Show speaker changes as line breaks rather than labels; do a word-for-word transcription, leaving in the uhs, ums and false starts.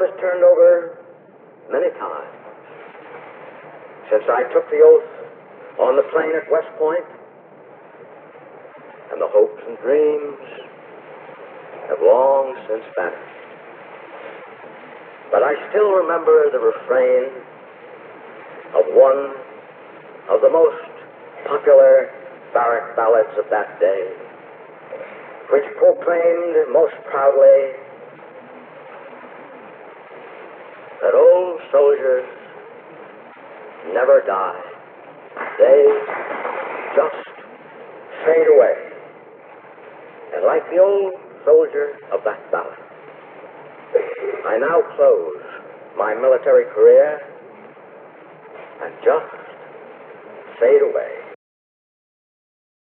was turned over many times since I took the oath on the plain at West Point, and the hopes and dreams have long since vanished. But I still remember the refrain of one of the most popular barrack ballads of that day, which proclaimed most proudly that old soldiers never die. They just fade away. And like the old soldier of that ballad, I now close my military career and just fade away.